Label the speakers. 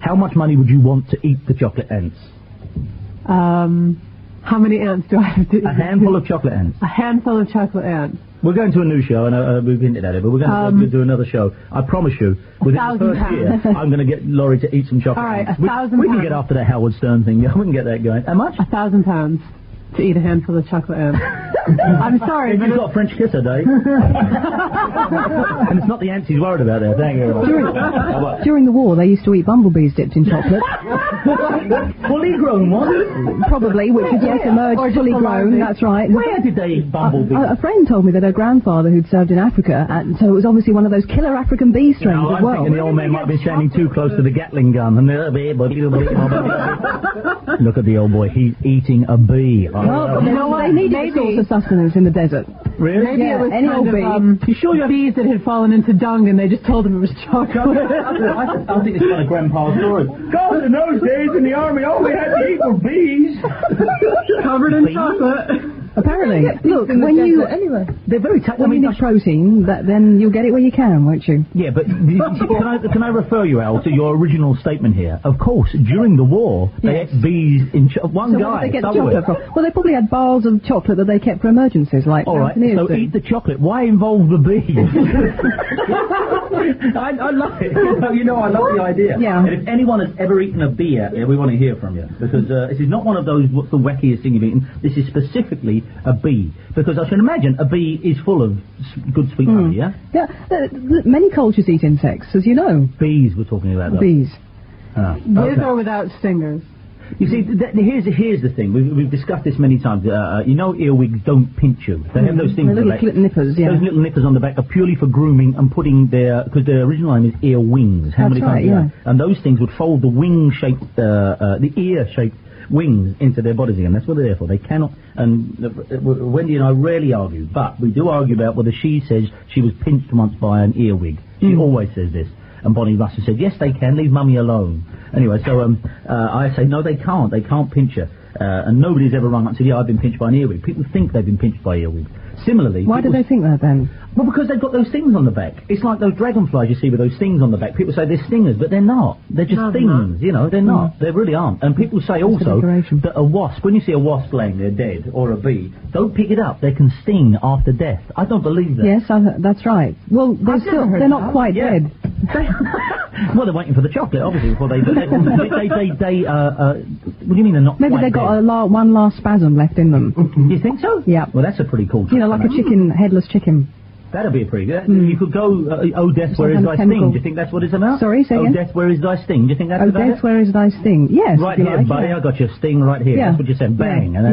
Speaker 1: How much money would you want to eat the chocolate ants?
Speaker 2: How many ants do I have to eat?
Speaker 1: A handful of chocolate ants.
Speaker 2: A handful of chocolate ants.
Speaker 1: We're going to a new show, and we've hinted at it, but we're going to do another show. I promise you, within the first year, I'm going to get Laurie to eat some chocolate.
Speaker 2: All right,
Speaker 1: ants.
Speaker 2: 1,000
Speaker 1: We can get after that Howard Stern thing. Yeah, we can get that going. How much?
Speaker 2: £1,000 to eat a handful of chocolate ants. I'm sorry, but
Speaker 1: you've got a French kisser, Dave. And it's not the ants he's worried about there. Thank you very much.
Speaker 3: During the war, they used to eat bumblebees dipped in chocolate.
Speaker 1: Fully grown ones?
Speaker 3: Probably, which is emerged fully grown, that's right.
Speaker 1: Where did they eat bumblebees?
Speaker 3: A friend told me that her grandfather, who'd served in Africa, and so it was obviously one of those killer African bee strains as well.
Speaker 1: I'm thinking the old man might have been standing too close to the Gatling gun. And look at the old boy, he's eating a bee.
Speaker 3: Well, you know what? They needed a source of sustenance in the desert.
Speaker 1: Really?
Speaker 2: Maybe it was
Speaker 3: any old bee.
Speaker 2: You sure you bees that had fallen into dung and they just told him it was chocolate?
Speaker 1: I think it's kind of grandpa's story. God, in those days in the army, all we had to eat were bees.
Speaker 2: Covered in chocolate.
Speaker 3: Apparently. Look, when you...
Speaker 4: Anyway.
Speaker 1: They're very...
Speaker 3: when you need protein, then you'll get it where you can, won't you?
Speaker 1: Yeah, but can I refer you, Al, to your original statement here? Of course, during the war, they ate bees in... One
Speaker 3: so
Speaker 1: guy...
Speaker 3: Where did they get the chocolate from? Well, they probably had bars of chocolate that they kept for emergencies, like...
Speaker 1: All right, so eat the chocolate. Why involve the bees? I love it. You know, I love the idea.
Speaker 3: Yeah.
Speaker 1: And if anyone has ever eaten a bee out there, we want to hear from you. Because this is not one of those, what's the wackiest thing you've eaten. This is specifically a bee. Because I can imagine a bee is full of good sweet honey, yeah?
Speaker 3: Yeah. Many cultures eat insects, as you know.
Speaker 1: Bees we're talking about, though.
Speaker 3: Bees.
Speaker 2: With or without stingers?
Speaker 1: You see, here's the thing. We've discussed this many times. You know, earwigs don't pinch you. They have those things on the back.
Speaker 3: Little nippers, yeah.
Speaker 1: Those little nippers on the back are purely for grooming and putting because their original name is ear wings.
Speaker 3: That's right, yeah.
Speaker 1: And those things would fold the wing-shaped, the ear-shaped wings into their bodies again. That's what they're there for. They cannot. And Wendy and I rarely argue, but we do argue about whether she says she was pinched once by an earwig. She always says this. And Bonnie Russell said, yes, they can. Leave Mummy alone. Anyway, so I say, no, they can't. They can't pinch her. And nobody's ever rung up and said, yeah, I've been pinched by an earwig. People think they've been pinched by earwigs. Similarly...
Speaker 3: Why do they think that, then?
Speaker 1: Well, because they've got those things on the back. It's like those dragonflies you see with those things on the back. People say they're stingers, but they're not. They're just things, you know. They're not. They really aren't. And people say also that a wasp, when you see a wasp laying there dead, or a bee, don't pick it up. They can sting after death. I don't believe that.
Speaker 3: Yes, that's right. Well, they're not quite dead.
Speaker 1: Well, they're waiting for the chocolate, obviously, before they... what do you mean they're not
Speaker 3: Maybe they've got one last spasm left in them.
Speaker 1: You think so?
Speaker 3: Yeah.
Speaker 1: Well, that's a pretty cool...
Speaker 3: You know, like a headless chicken.
Speaker 1: That'd be a pretty good... You could go, oh, death, where is thy sting? Do you think that's what it's about?
Speaker 3: Sorry, say again?
Speaker 1: Oh, death, where is thy sting? Do you think that's about it?
Speaker 3: Oh, death, where is thy sting? Yes.
Speaker 1: Right here, buddy, I got your sting right here.
Speaker 3: Yeah.
Speaker 1: That's what you said. Bang. And